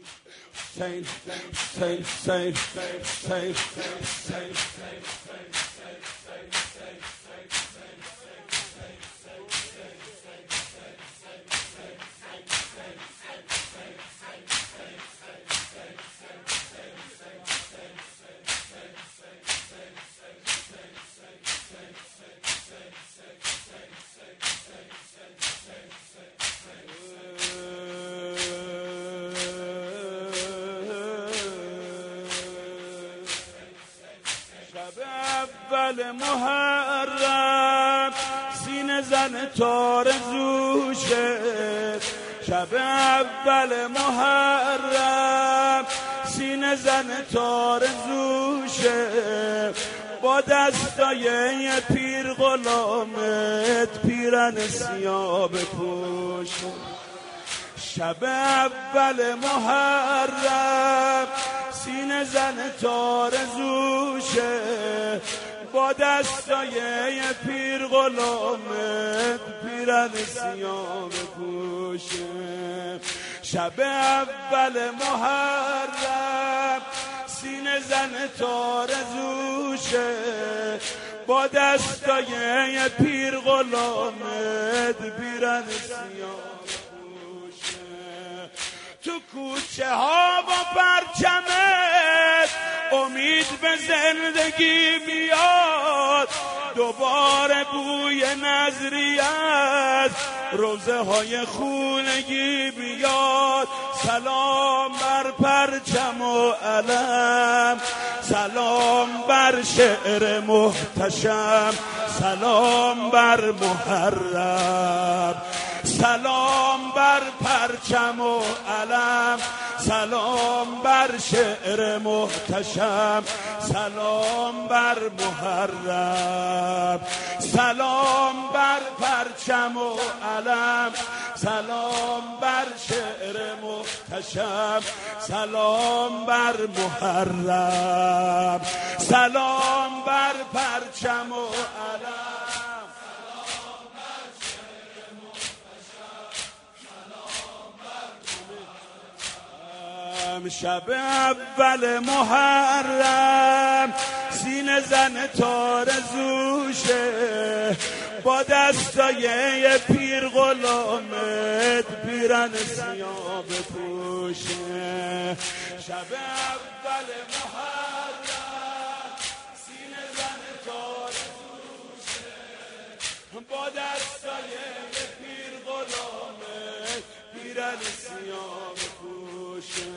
اول محرم سینه زن تارزوشه، شب اول محرم سینه زن تارزوشه، با دستای پیر غلامت پیرن سیاه بپوش. شب اول محرم سینه زن تارزوشه، با دستای پیر غلامت پیرن سیاه بپوشه. شب اول محرم سینه زن تارزوشه، با دستای پیر غلامت پیرن سیاه بپوشه. تو کوچه ها با پرچمت امید به زندگی میاد، دوباره بوی نظری از روزه های خونگی میاد. سلام بر پرچم و علم، سلام بر شعر محتشم، سلام بر محرم، سلام بر پرچم و علم، سلام بر شعر محتشم، سلام بر محرم، سلام بر پرچم و علم، سلام بر شعر محتشم، سلام بر محرم، سلام بر پرچم و علم. شب اول محرم سینه زن تارزوشه، با دستای پیر غلامت پیرن سیاه بپوشه. شب اول محرم سینه زن تارزوشه، با دستای پیر غلامت پیرن سیاه بپوشه.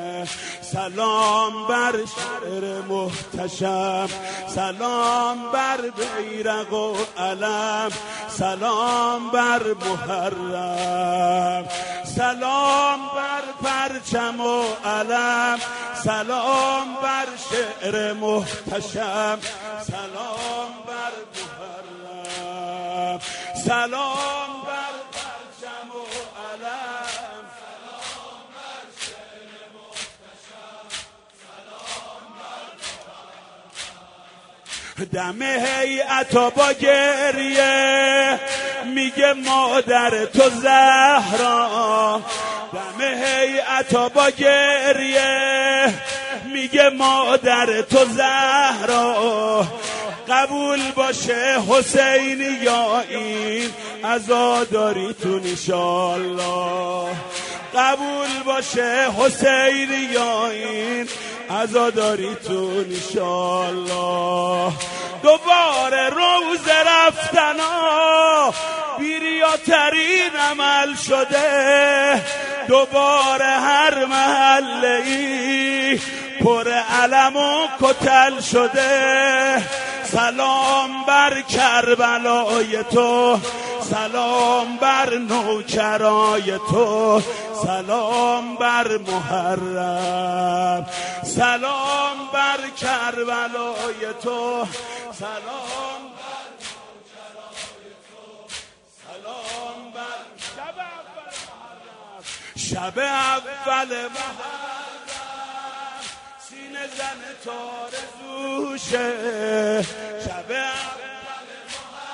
سلام بر شعر محتشم، سلام بر بیرق و علم، سلام بر محرم، سلام بر پرچم و علم، سلام بر شعر محتشم، سلام بر محرم، سلام بر پرچم و علم، سلام بر شعر محتشم، سلام بر دم هیئت با گریه میگه مادر تو زهرا، دم هیئت با گریه میگه مادر تو زهرا. قبول باشه حسینی یا این عزاداریتون انشالله، قبول باشه حسینی یا این عزاداریتون انشالله. دوباره روز رفتنا بیریاترین عمل شده، دوباره هر محله ای پر علم و کتل شده. سلام بر کربلای تو، سلام بر نوکرای تو، سلام بر محرم، سلام بر کربلای تو، سلام بر نوکرای تو، سلام بر شب اول محرم سینه زن تارزوشه، شب اول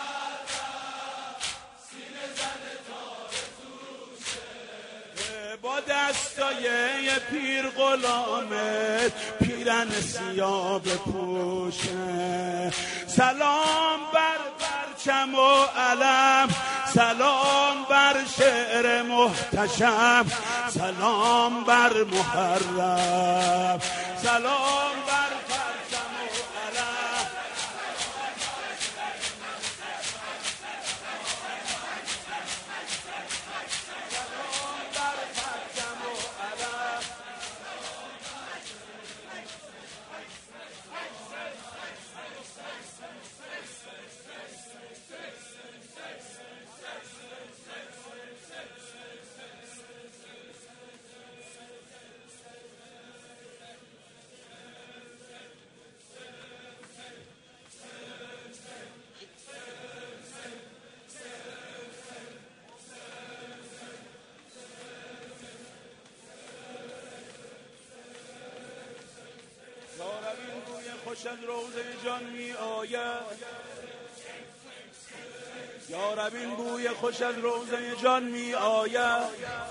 محرم سینه زن تارزوشه، با با دستای پیر غلامت پیرن سیاه بپوشه. سلام بر پرچم و علم، سلام بر شعر محتشم، سلام بر محرم، سلام بر پرچم و علم. خوش از روضه جان می آید، یا رب این بوی خوش از روضه جان می آید،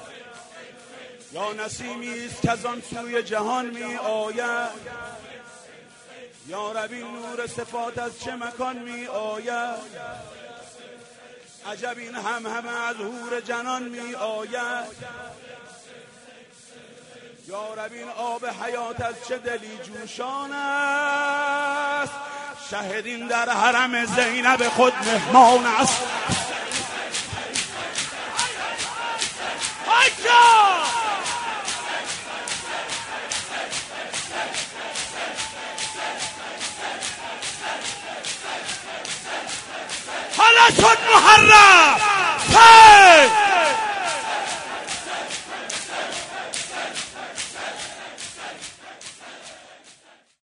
یا نسیمی است که از آن سوی جهان می آید، یا رب این نور صفات از چه مکان می آید، عجب این همه از حور جنان می آید، یا رب این آب حیات از چه دلی جوشان است، شهدین در حرم زینب خود مهمان است.